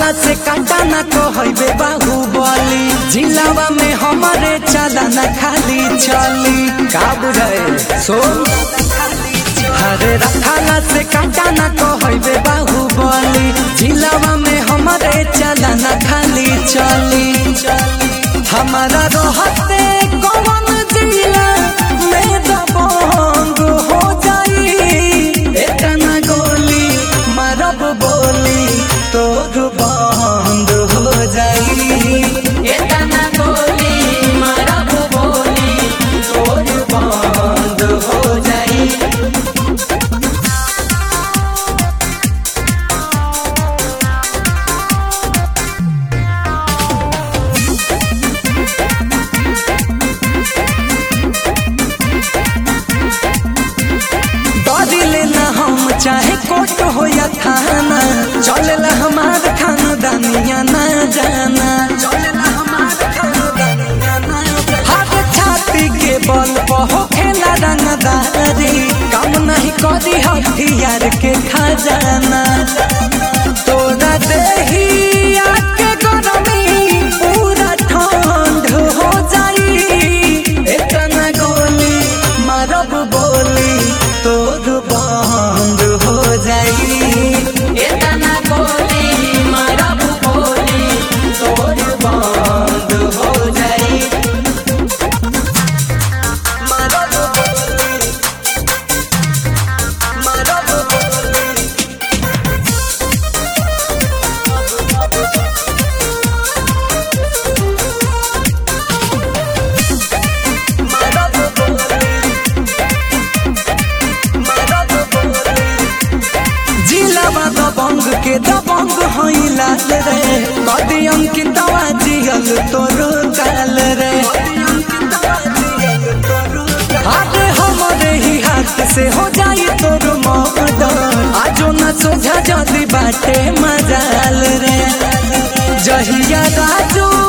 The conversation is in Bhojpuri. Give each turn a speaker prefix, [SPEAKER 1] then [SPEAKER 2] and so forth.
[SPEAKER 1] रखाला से काटा न कहबे बाहुबली जिलावा में हमारे चला न खाली चली का बुझे सो हरे रखाला से काटा न कहबे बाहुबली जिलावा में हमारे चला न खाली चली हमारा रहते कौन जिला में दबंग हो जाई इतना गोली मारब बोली तोर बंद हो जाई इतना गोली मारब बोली तोर बंद हो जाई चाहे कोर्ट हो या थाना चलेला हमार खानदानिया ना जाना चलेला हमार खानदानिया ना जाना हाथ छाती के बल पर हो खेला रंगदारी काम नहीं करी हथियार के खजाना तोरा देही आके गरमी पूरा ठंड हो जाई इतना गोली मारब बोली तोर बंद हो जाई इतना गोली मारब बोली तोर बंद हो जाई मारब बोली मारब बोली दबंग के दबंग होइला रे कदियम की दवा जियल तोर काल रे हाथ हमरे ही हाथ से हो जाई तोर मर्डर आजो न सोझा जदी बाटे मजाल रे जहिया राजू